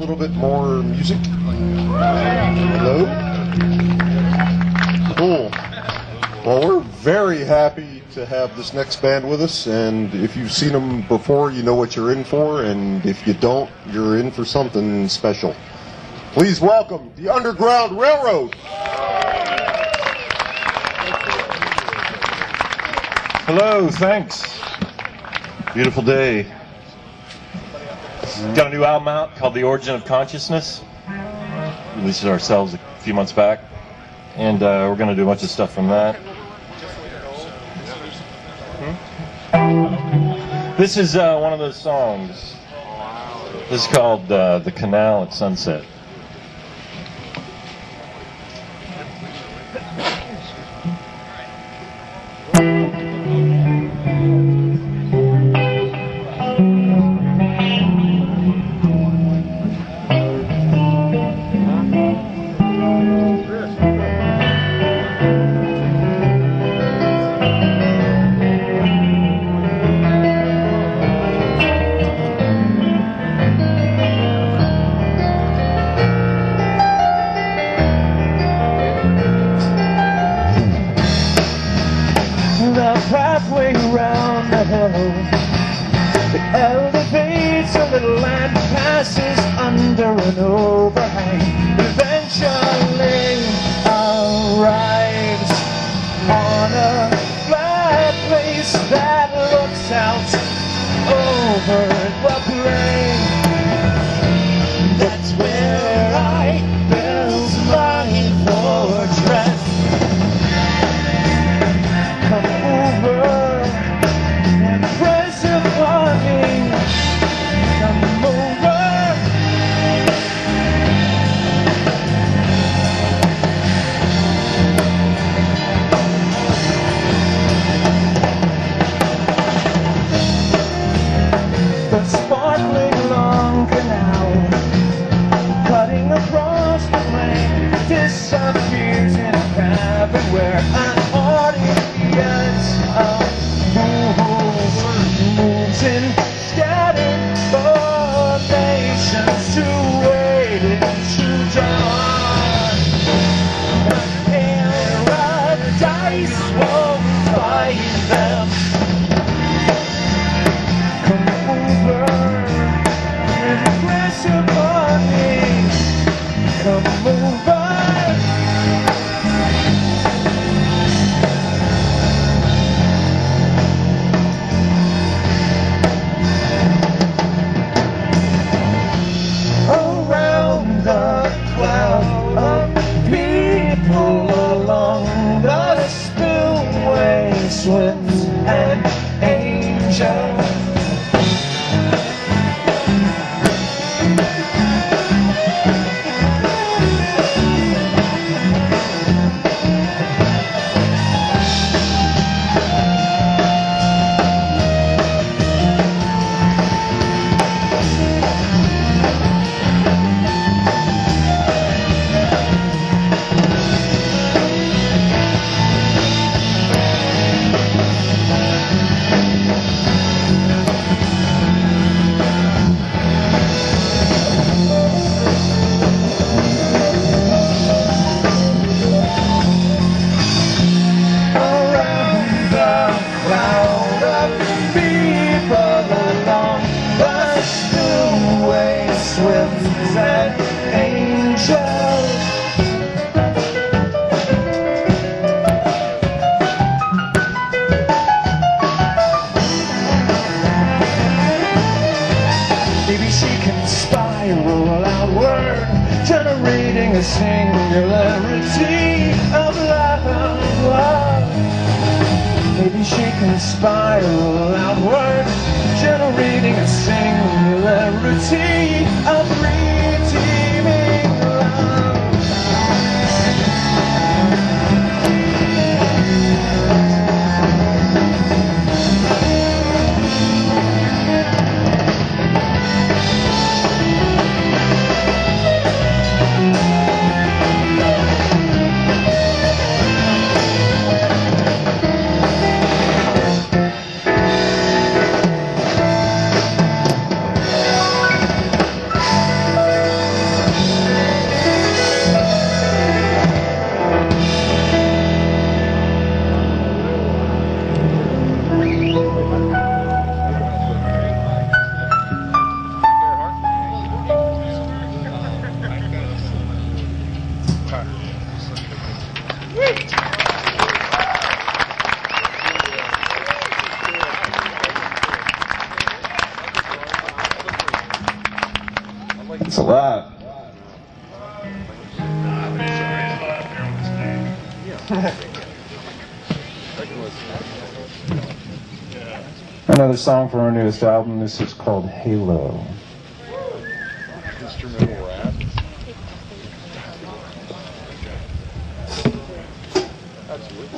little bit more music. Hello? Cool. Well, we're very happy to have this next band with us, and if you've seen them before, you know what you're in for, and if you don't, you're in for something special. Please welcome the Underground Railroad. Hello, thanks. Beautiful day. Got a new album out called The Origin of Consciousness. Released it ourselves a few months back, and we're going to do a bunch of stuff from that. This is one of those songs. This is called The Canal at Sunset. Pathway around the hill, it elevates a little and passes under an overhang. Eventually arrives on a flat place that looks out over the plain. That's where I build my fortress. Come over and press upon me. Come over. The sparkling long canal, cutting across the plain, disappears in a cavern where an audience moves in scattered formations to wade into dawn. Paradise won't find them. Come over and press upon me. Come over. Swims an angel. Swims an angel. Maybe she can spiral outward, generating a singularity of love. Maybe she can spiral outward, generating a singularity of redeeming love. It's a lot. Another song from our newest album. This is called Halo. Instrumental rap. Absolutely.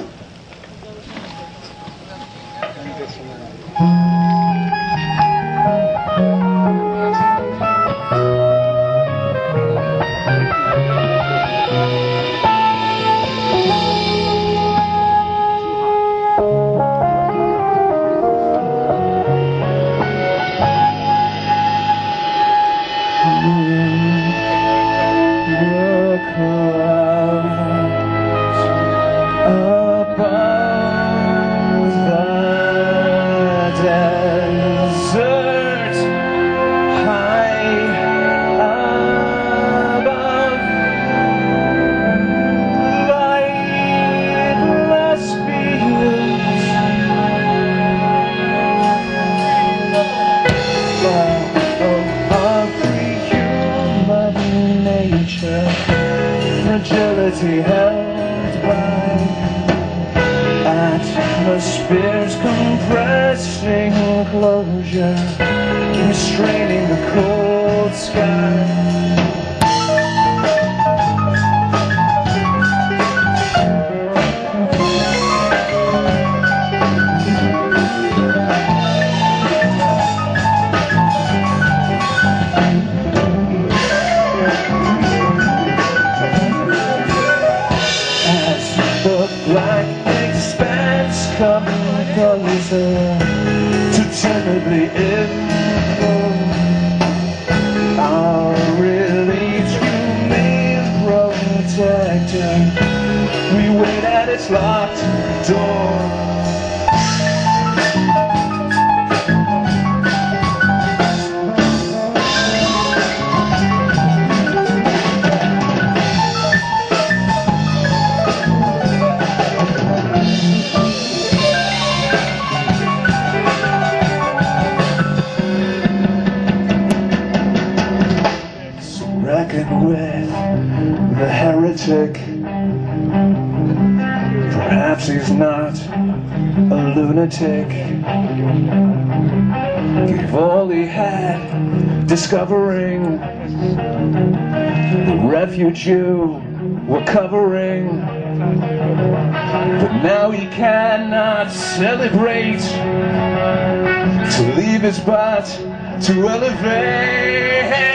Fragility held by atmospheres compressing closure, restraining the cold sky. Black expanse coming closer to timidly invoke our relief remains protected. We wait at its locked door. Reckon with the heretic. Perhaps he's not a lunatic. Gave all he had, discovering the refuge you were covering. But now he cannot celebrate. To leave is but to elevate.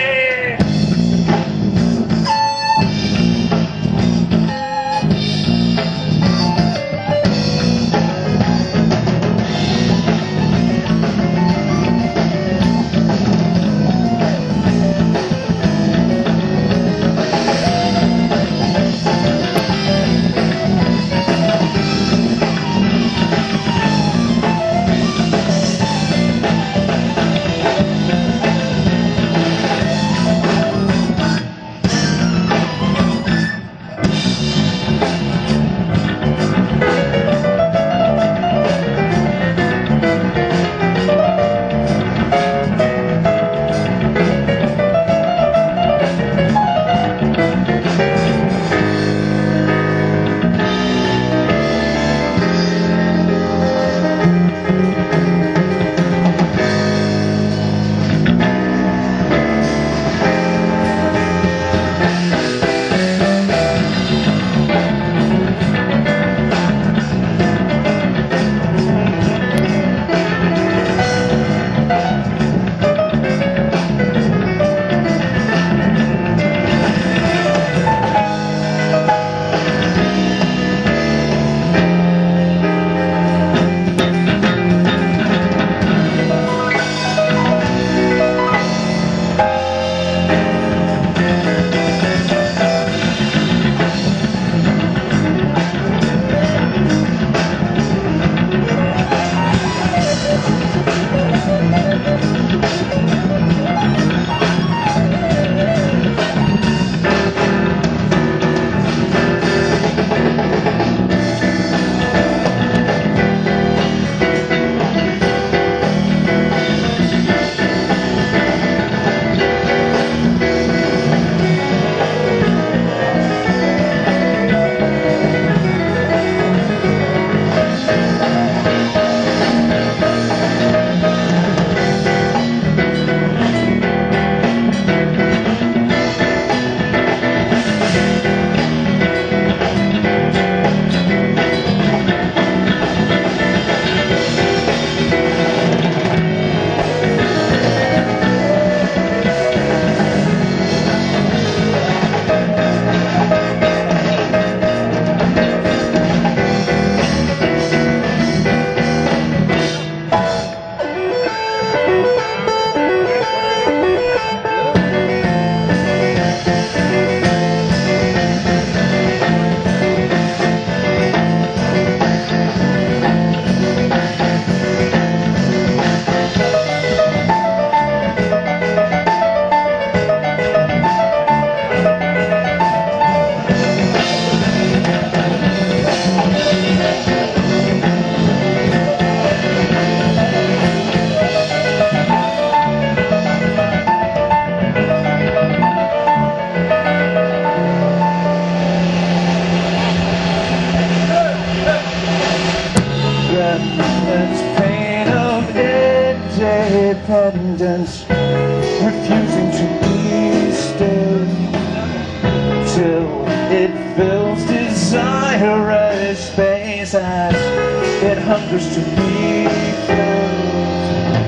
independent, refusing to be still, till it fills desirous space as it hungers to be filled.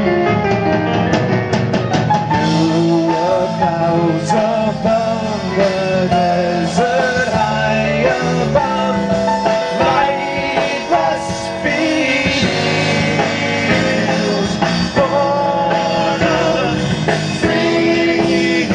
Look out above the desert, high above lightless fields, born of free.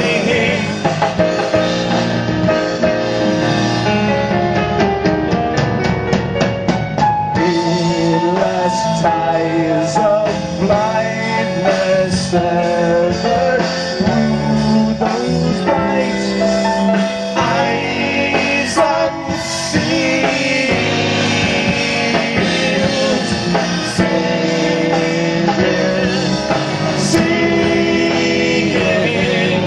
Endless ties of blindness severed through those bright eyes unsealed, singing.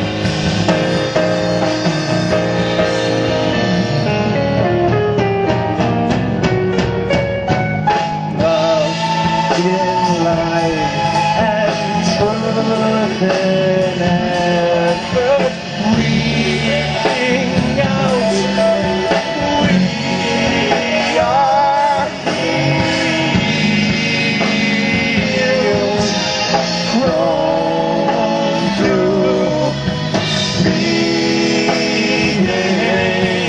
Love in life and truth in effort, reaching out, we are healed, grown through being.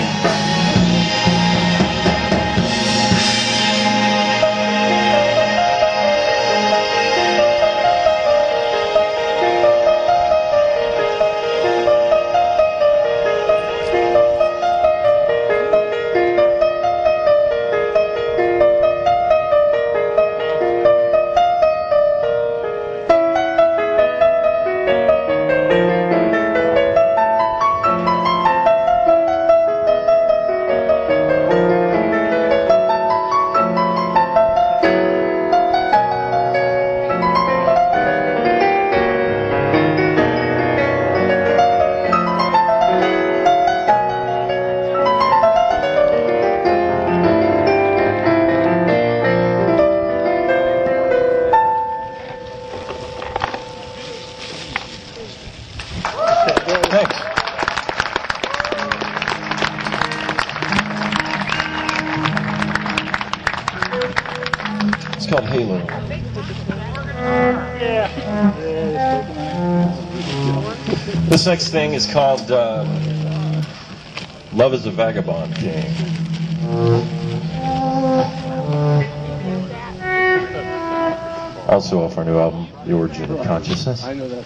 Thanks. It's called Halo. This next thing is called Love is a Vagabond Game. Also off our new album, The Origin of Consciousness. I know that.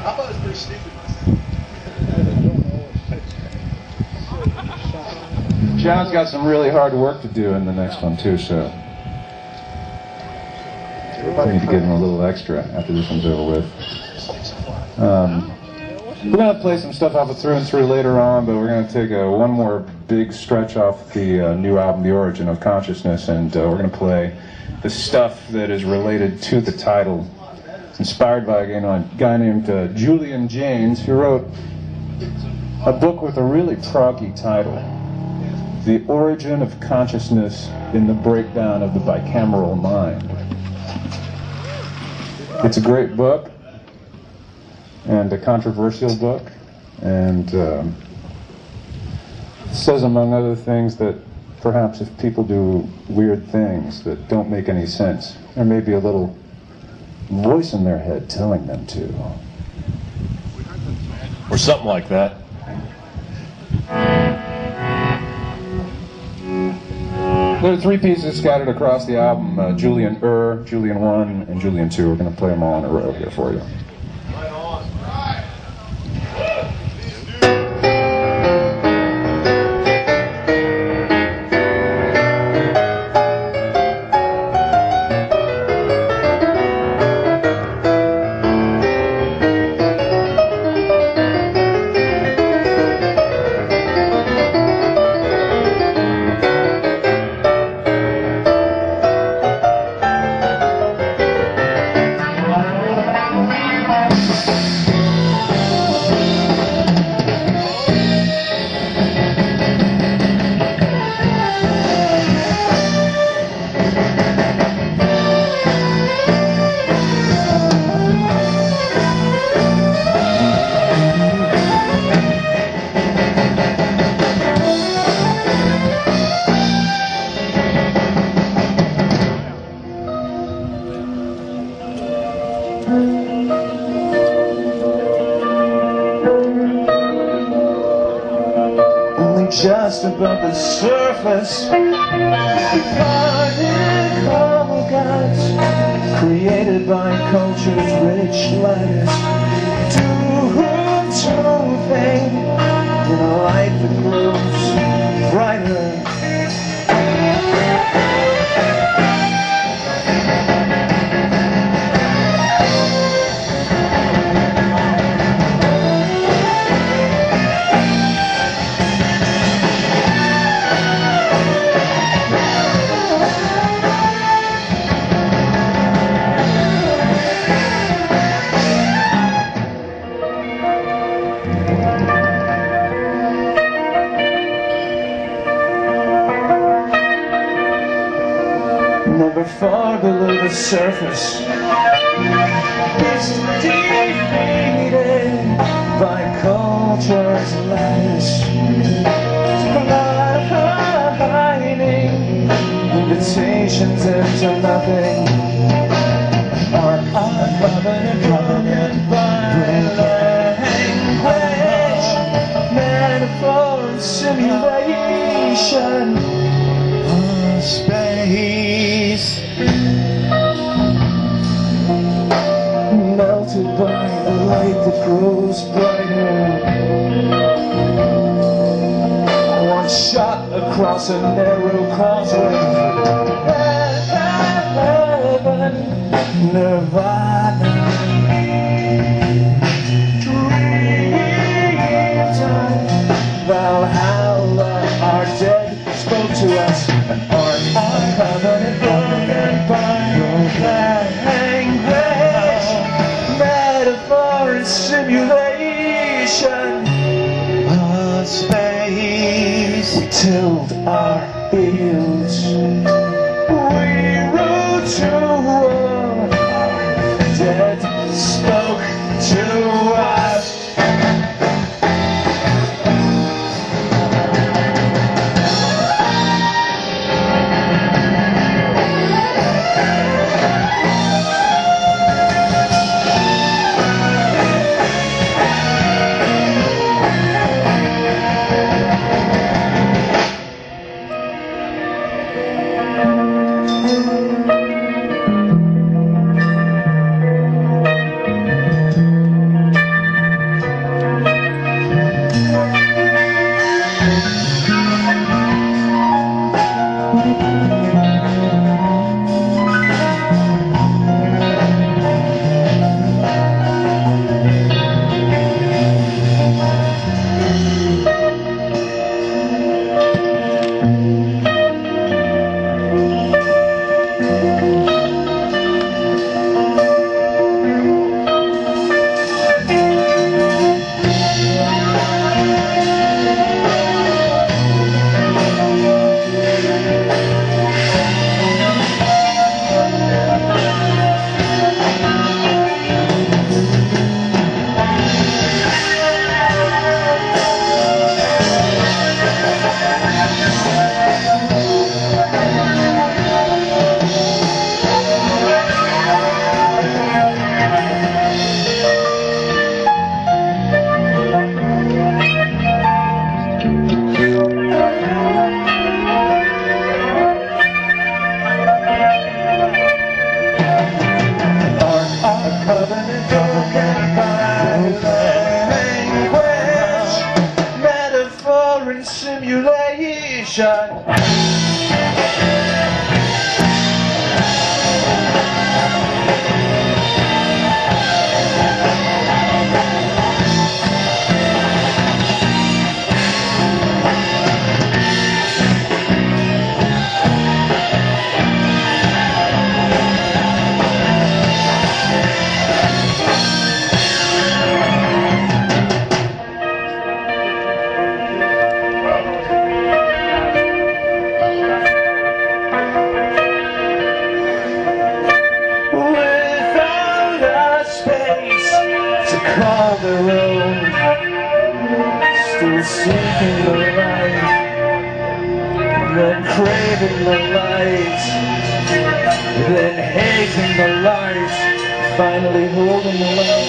thought it was pretty stupid. John's got some really hard work to do in the next one too, so we need to give him a little extra after this one's over with. We're going to play some stuff off of Through and Through later on, but we're going to take one more big stretch off the new album, The Origin of Consciousness, and we're going to play the stuff that is related to the title. It's inspired by a guy named Julian Jaynes, who wrote a book with a really proggy title, The Origin of Consciousness in the Breakdown of the Bicameral Mind. It's a great book, and a controversial book, and it says, among other things, that perhaps if people do weird things that don't make any sense, there may be a little voice in their head telling them to. Or something like that. There are 3 pieces scattered across the album, Julian 1, and Julian 2. We're going to play them all in a row here for you. Just above the surface, particle gods created by culture's rich lattice, to thing in a light that grows brighter. Never far below the surface, it's defeated by culture's lattice, providing invitations into nothing, are uncovered by language, metaphor and simulation. Space melted by the light that grows brighter. One shot across a narrow causeway. Heaven, Nirvana. Dreamtime, Valhalla, our dead spoke to us. Uncovered and broken by language, metaphor and simulation. Space, we tilled our fields, we rode to war, dead spoke to us. the road, still seeking the light, then craving the light, then hating the light, finally holding the light.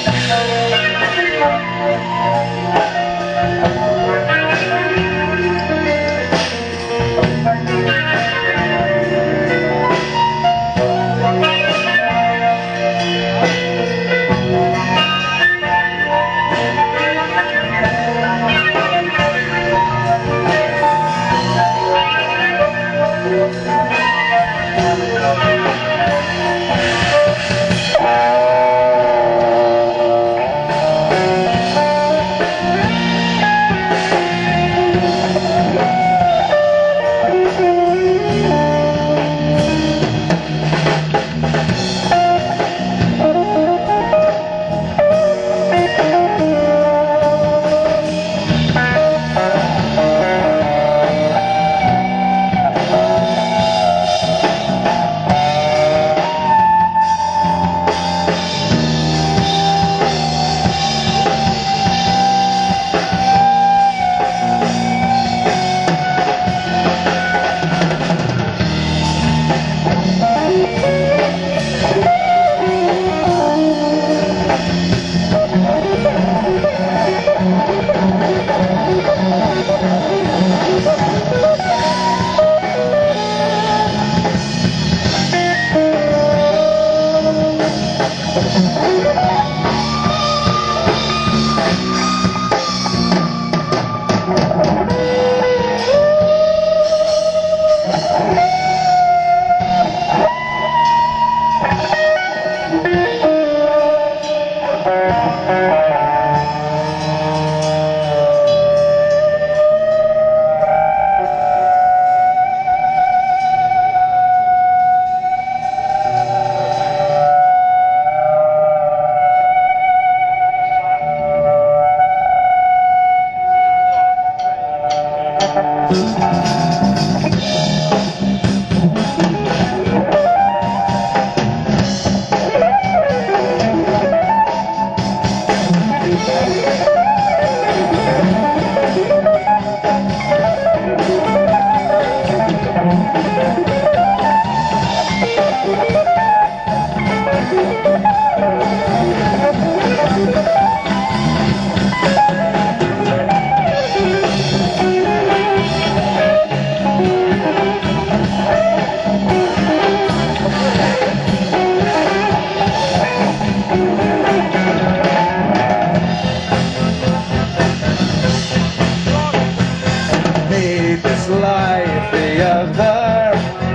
Made this life the other,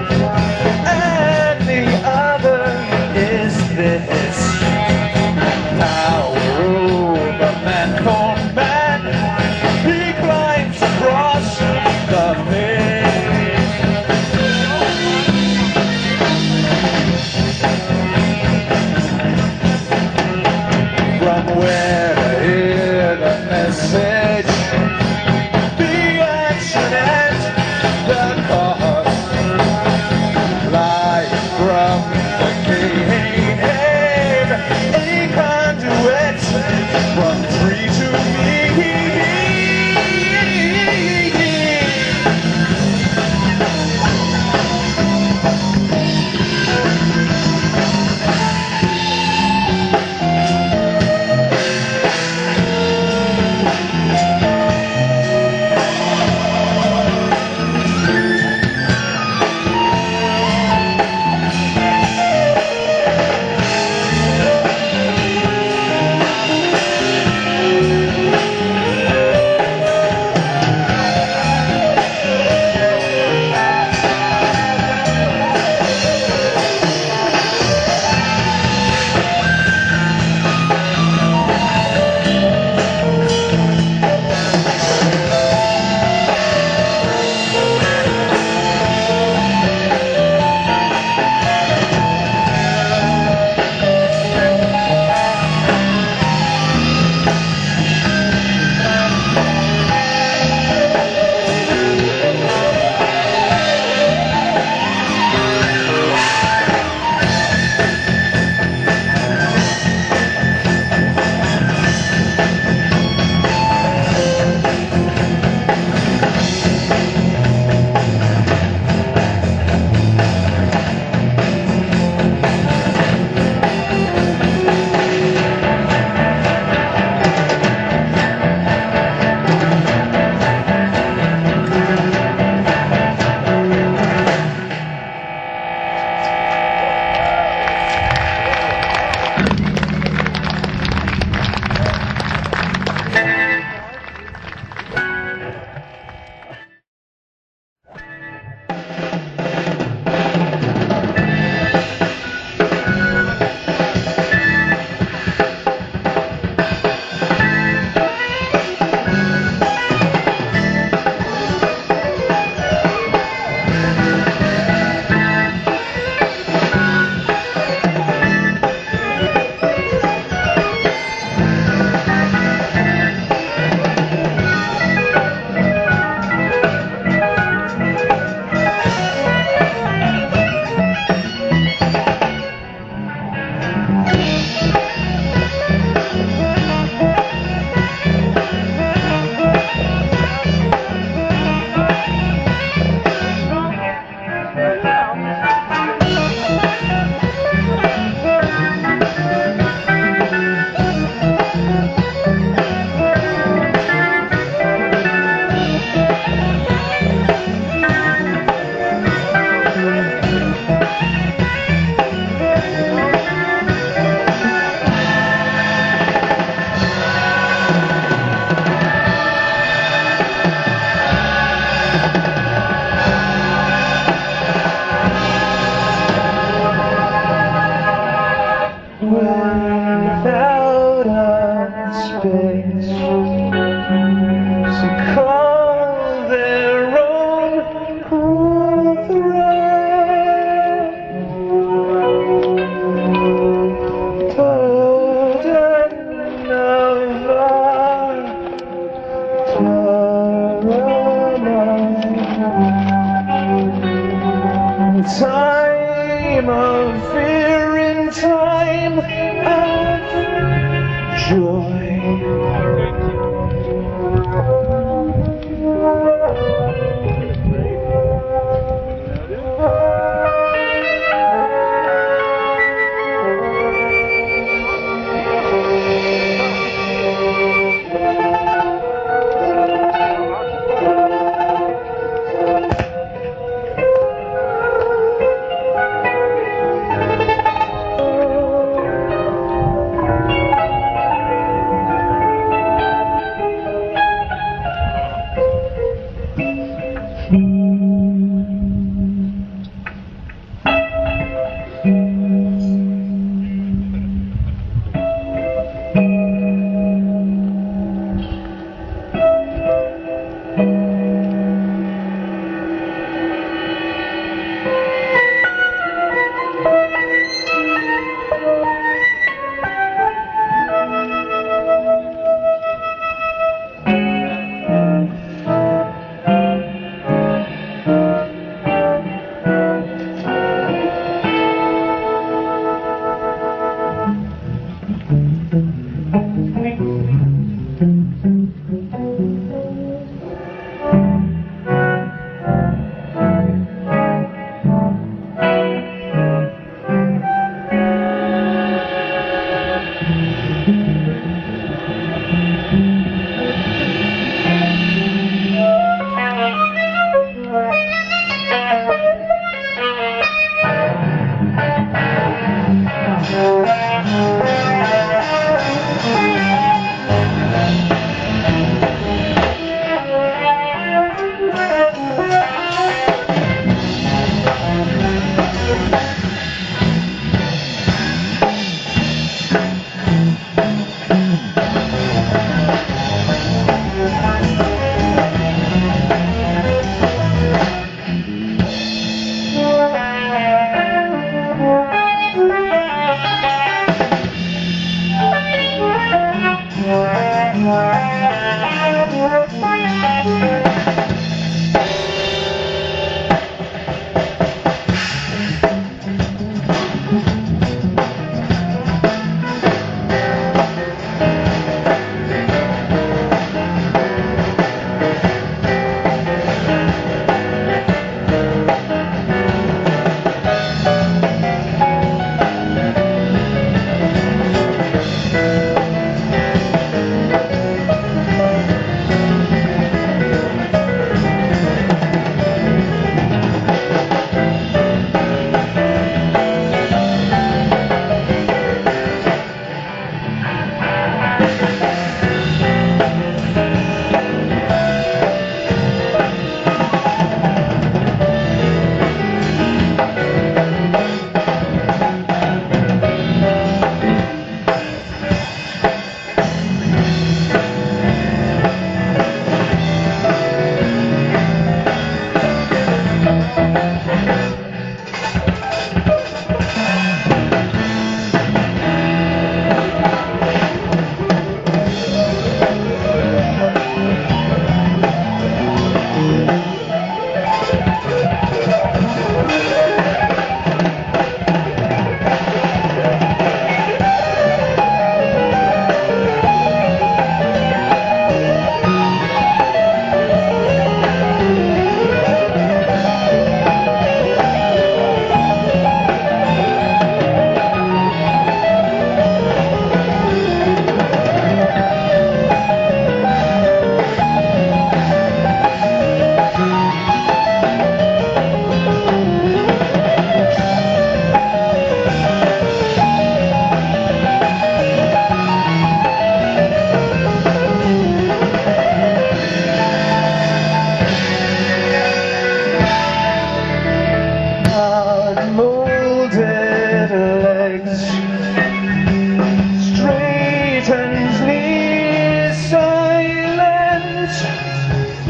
and the other is this. Now we're over man for man, he climbs across the face. From where to hear the message, and the cause, life from the cave, a conduit from tree to me. eyes to call their own cruel threat. Burden of our paradise. Time of fear in time of joy.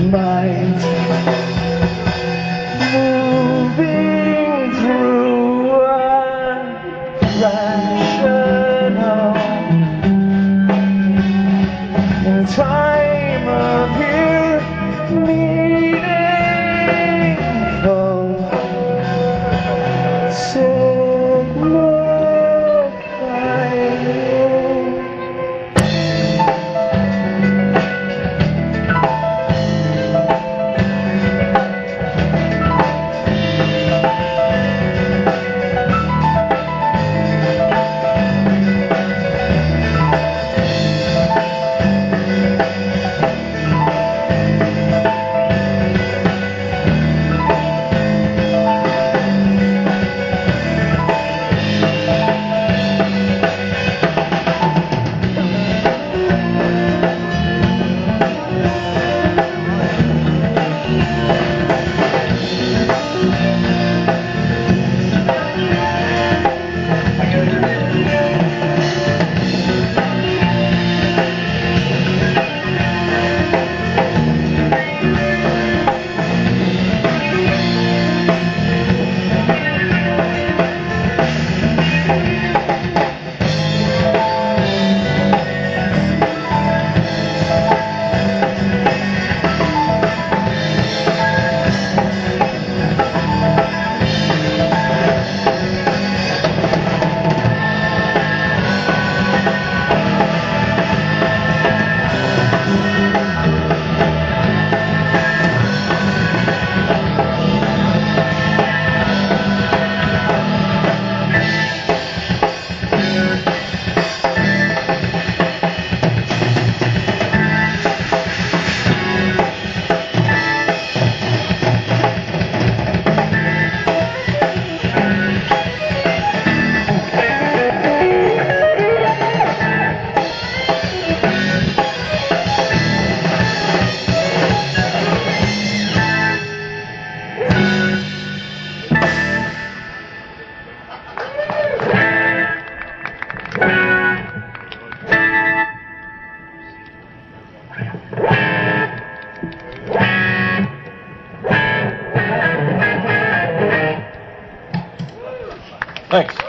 mind, moving through a rational time of here, meaningful, signifying. Thanks.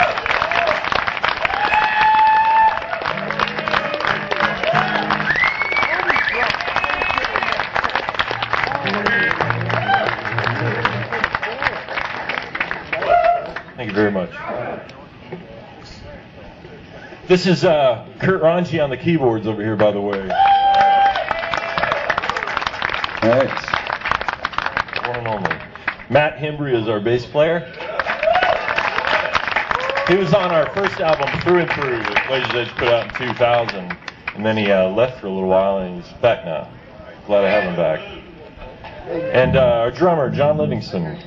Thank you very much. This is Kurt Ronchi on the keyboards over here, by the way. Thanks. One and only. Matt Hembry is our bass player. He was on our first album, Through and Through, that Blazers Edge put out in 2000. And then he left for a little while, and he's back now. Glad to have him back. And our drummer, John Livingston.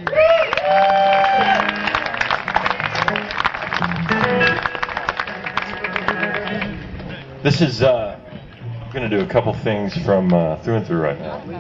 This is, I'm going to do a couple things from Through and Through right now.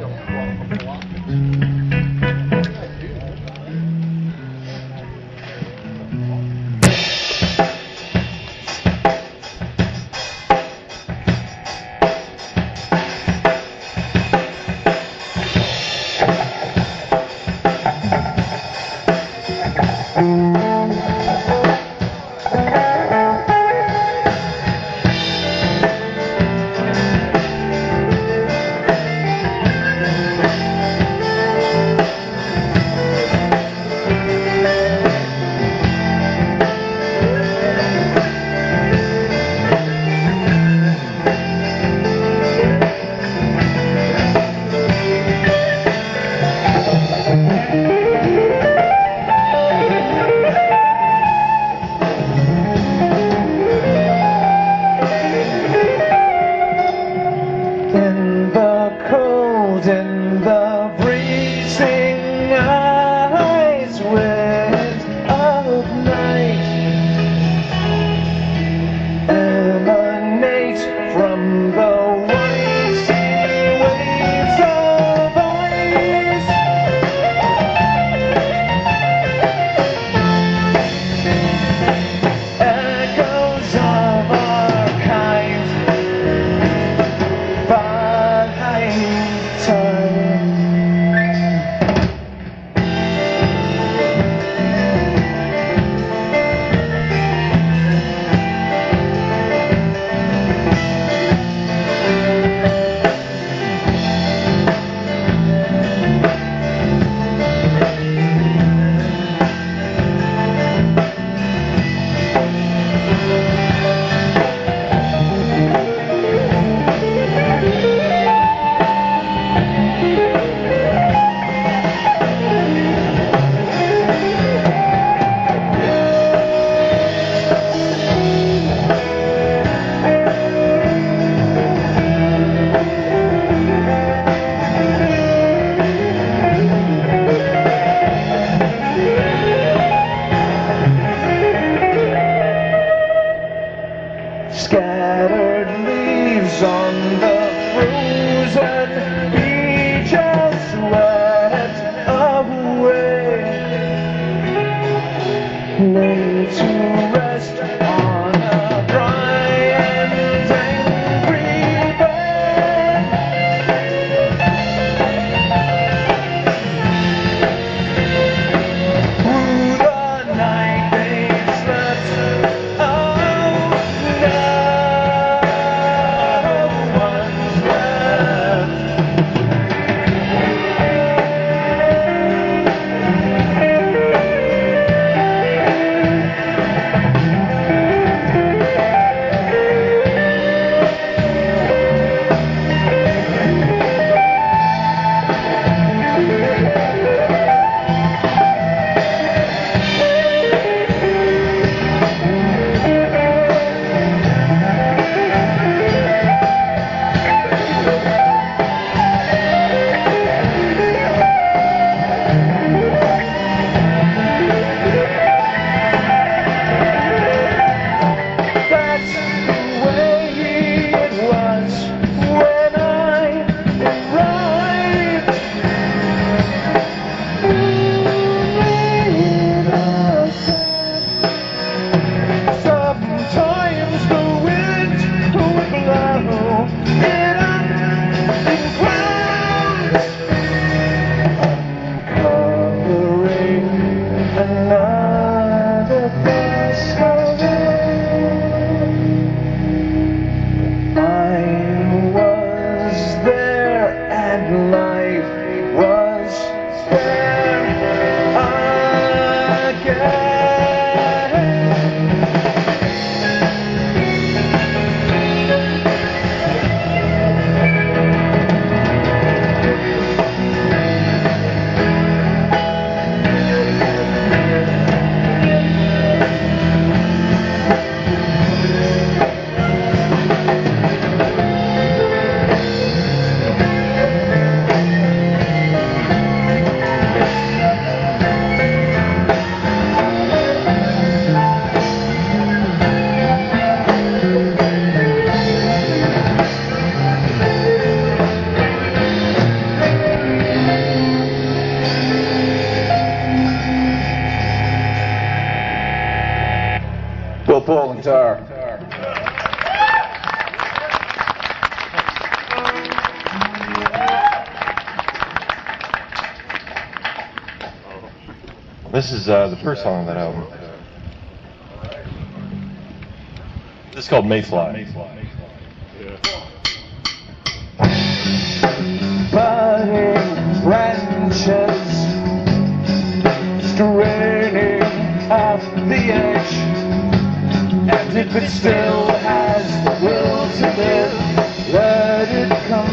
Time prison he just went away, laid to rest on a dry and angry bed. Through the night they slept, oh, no one's left. That's the way it was when I arrived. Sometimes the wind would blow it up in clouds, uncovering another piece of it. I was there and life was there again. Bill Paul, guitar. This is the first song on that album. This is called Mayfly. Budding branches straining off the edge, and if it still has the will to live, let it come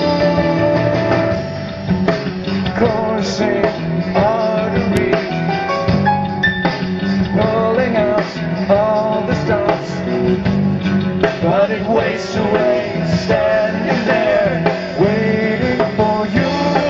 through. Coursing artery, pulling out all the stops, but it wastes away, standing there, waiting for you.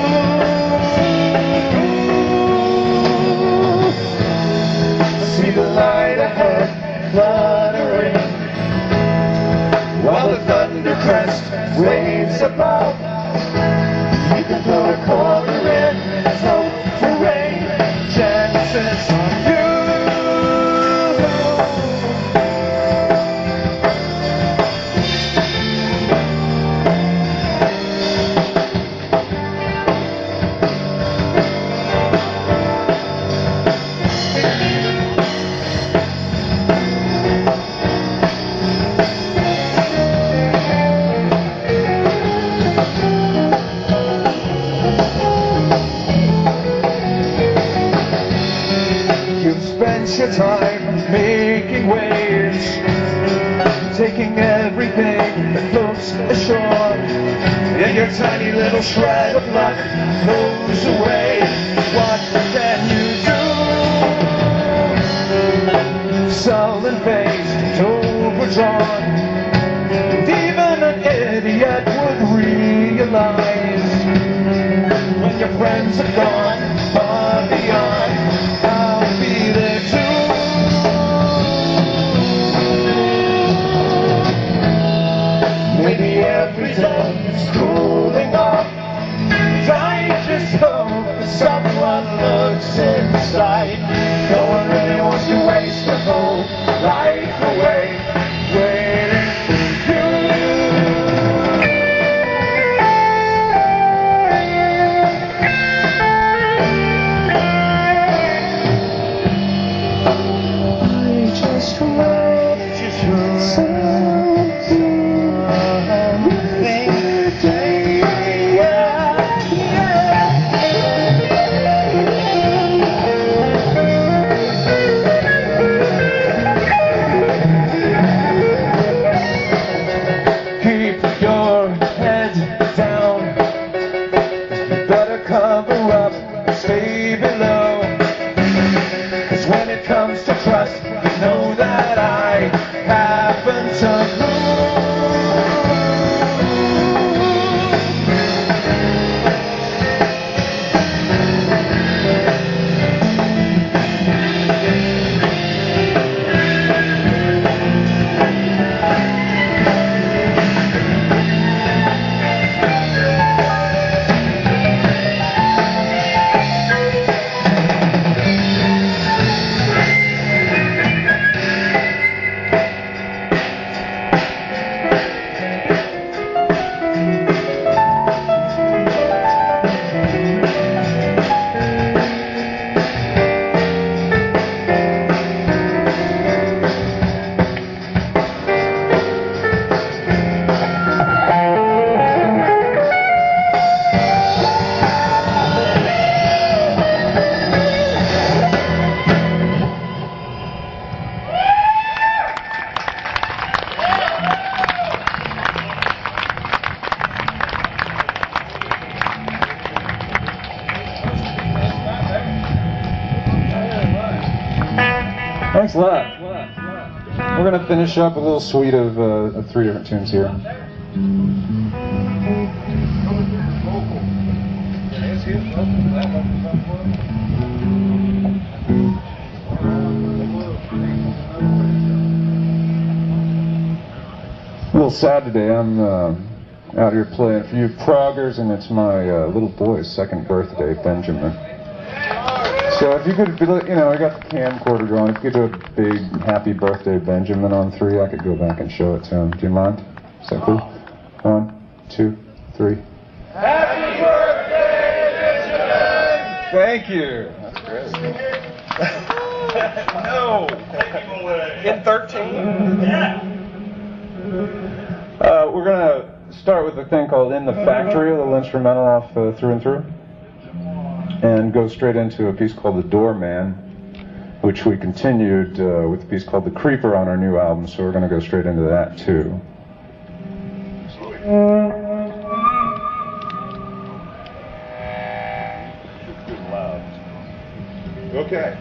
See the light ahead, fluttering, while the thunder crest waves above. You can throw a quarter in, hope for rain, chances on you. You've spent your time making waves, taking everything that floats ashore, and your tiny little shred of luck blows away. What can you do? Sullen faced, overdrawn, and even an idiot would realize when your friends are gone far beyond. I'll be there too. Maybe every day is cool. someone looks inside. No one really wants to waste their whole life away waiting for you. I just want keep your head down. You better cover up and stay below. 'Cause when it comes to trust, you know that I happen to lose. Thanks a lot. We're going to finish up a little suite of 3 different tunes here. A little sad today. I'm out here playing for you proggers, and it's my little boy's 2nd birthday, Benjamin. So if you could, you know, I got the camcorder going. If you could do a big happy birthday Benjamin on 3, I could go back and show it to him. Do you mind? Is that cool? 1, 2, 3. Happy birthday, Benjamin! Thank you. That's great. No! In 13? Yeah! We're gonna start with a thing called "In the Factory," a little instrumental off Through and Through, and go straight into a piece called "The Doorman," which we continued with a piece called "The Creeper" on our new album. So we're gonna go straight into that too. Okay.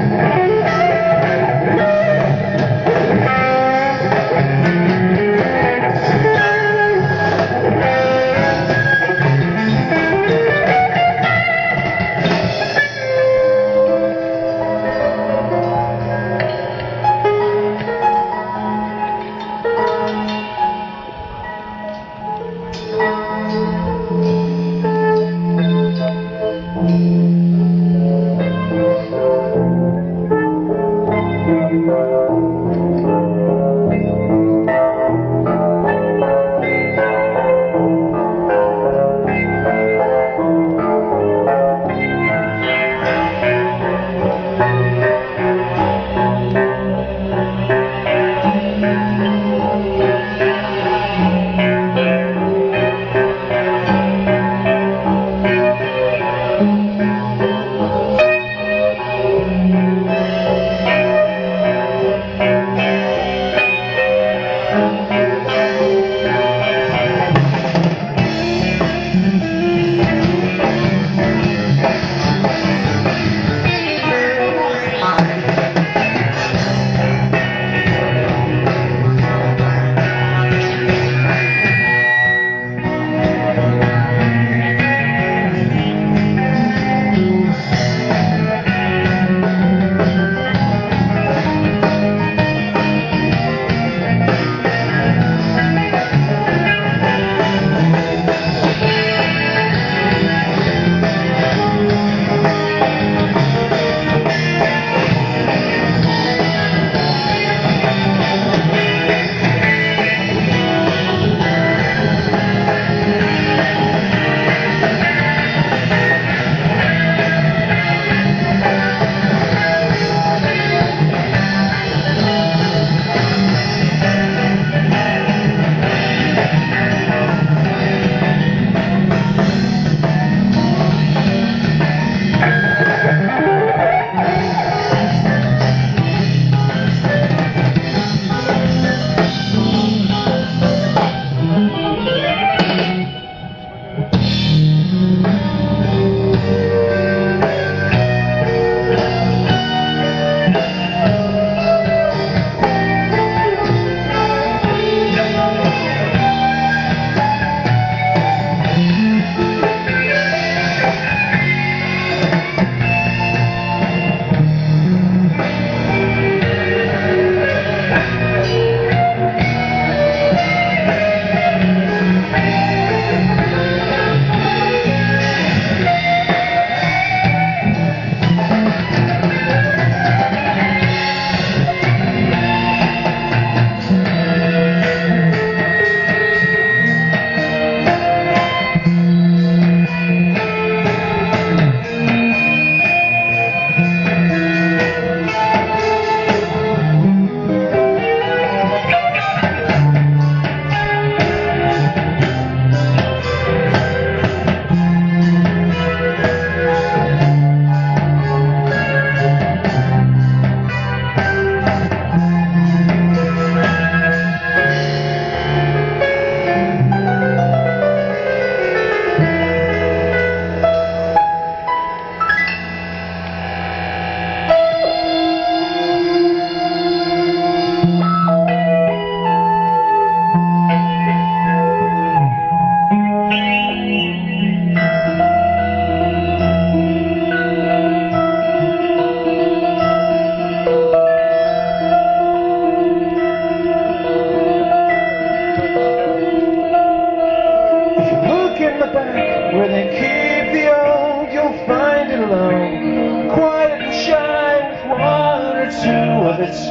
its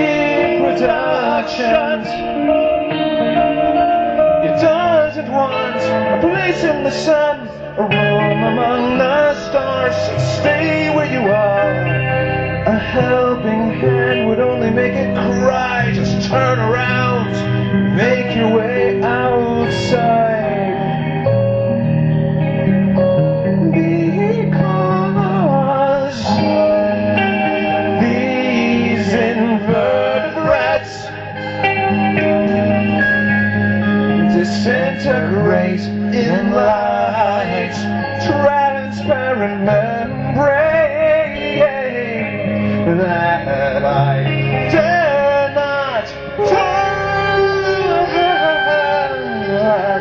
reproductions. It doesn't want a place in the sun, a room among the stars. Stay where you are. A helping hand would only make it cry. Just turn around, make your way outside. Because these invertebrates disintegrate in light, transparent membrane. that I dare not turn back.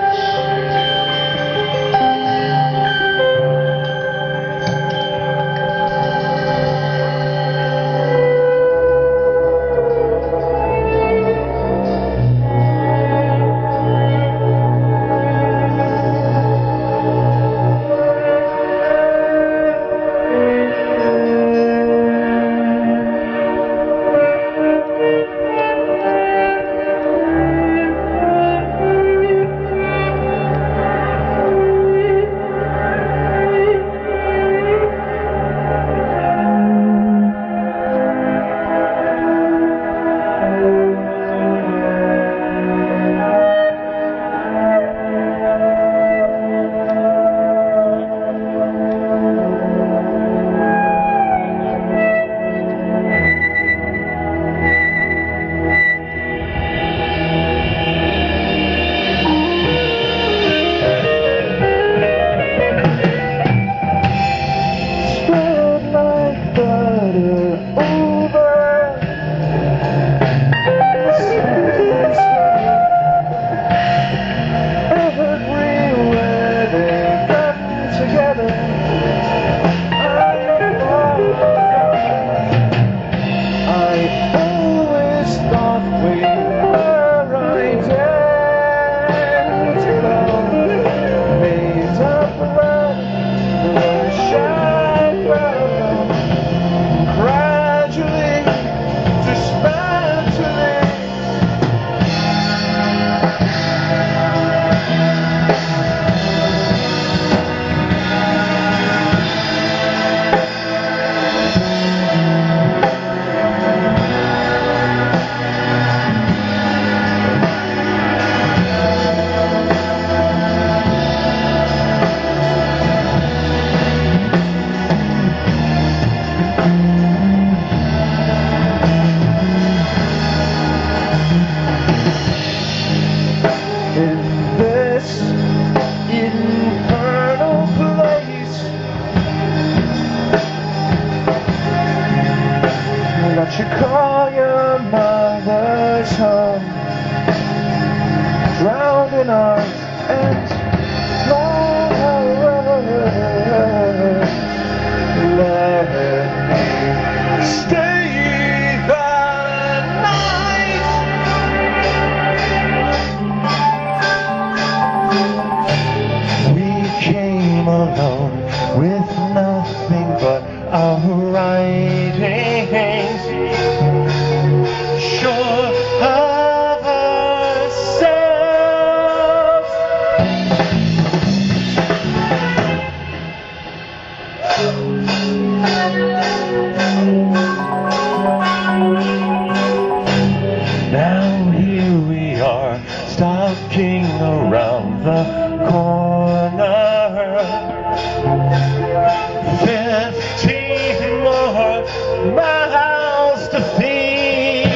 You call your mother's home, drowned in arms and love. Let me stay the night. We came alone with nothing but our writings, sure of ourselves. Now here we are, stalking around the corner. 15 more miles to feed.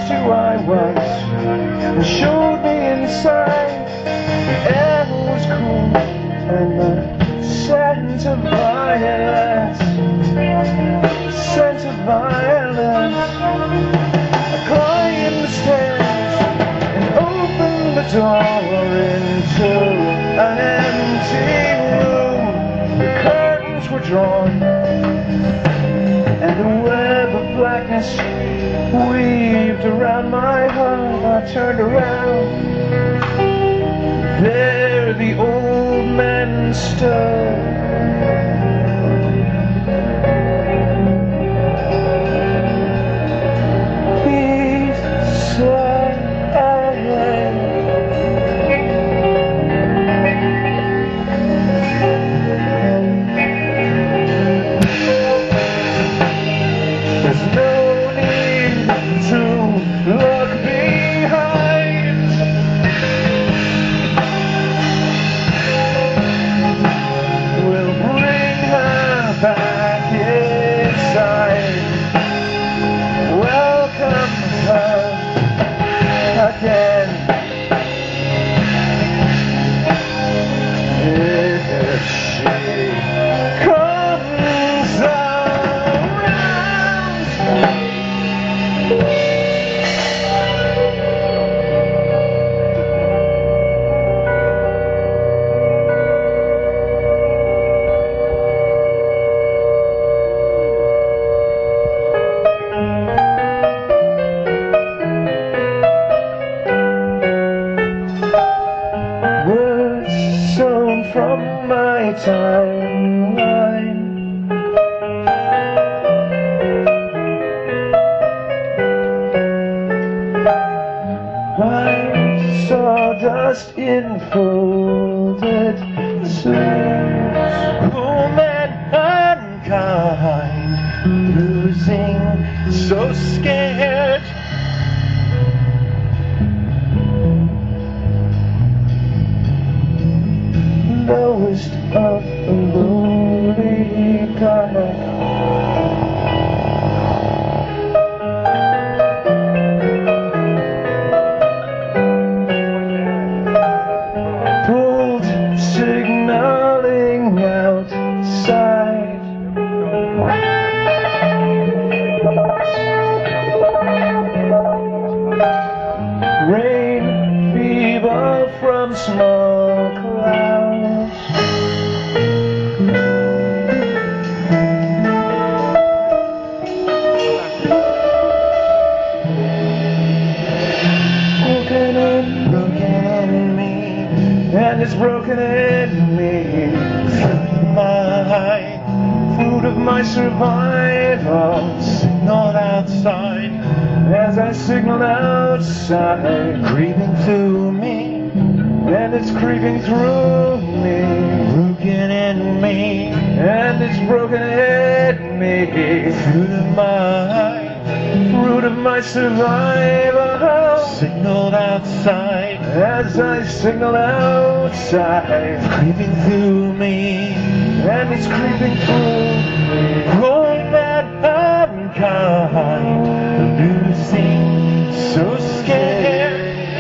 who I was and showed me inside. The air was cool and the scent of violets, scent of violets. I climbed the stairs and opened the door into an empty room. The curtains were drawn and a web of blackness weaved around my heart. I turned around. There the old man stood. He said, there's no need to look behind. We'll bring her back inside. Welcome her again. If she comes around. Words sewn from my timeline. White sawdust enfolded suits. Oh mankind, losing, so scared. Lowest of a lonely planet. Pulled signaling outside. Rain, fever from small clouds. Broken in me, and it's broken in me. Fruit of my survival, signaled outside. As I signaled outside, creeping through me, and it's creeping through me. Broken in me, and it's broken in me. Fruit of my survival, signaled outside. As I signaled outside, creeping through me, and it's creeping through me. Oh, mankind, losing, so scared.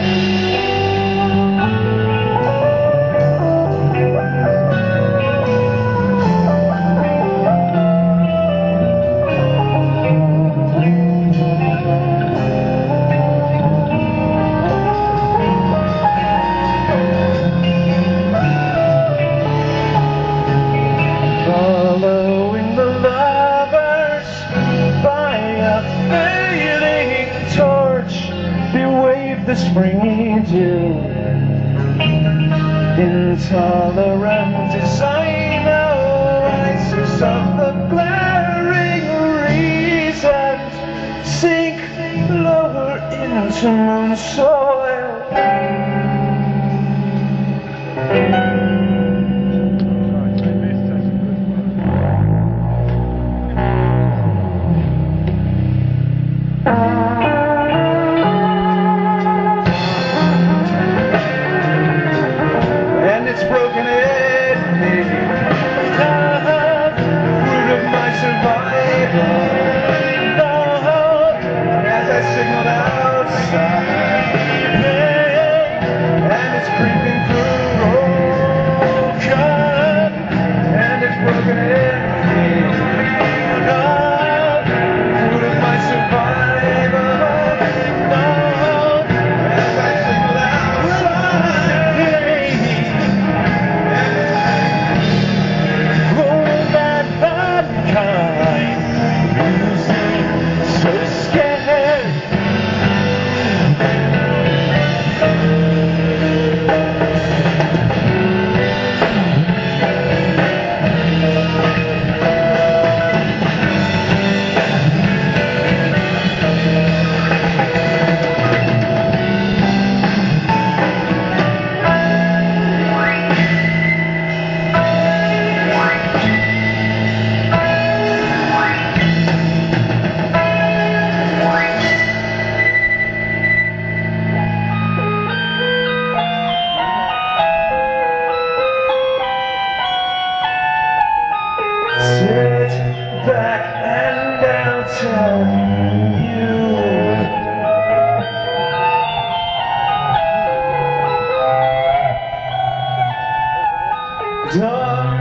Following the lovers by a fading torch, they wave the springy dew. Intolerant designer rises of the glaring reasons, sink lower into moon soil. And it's broken in me, fruit of my survival. As I signaled out sun.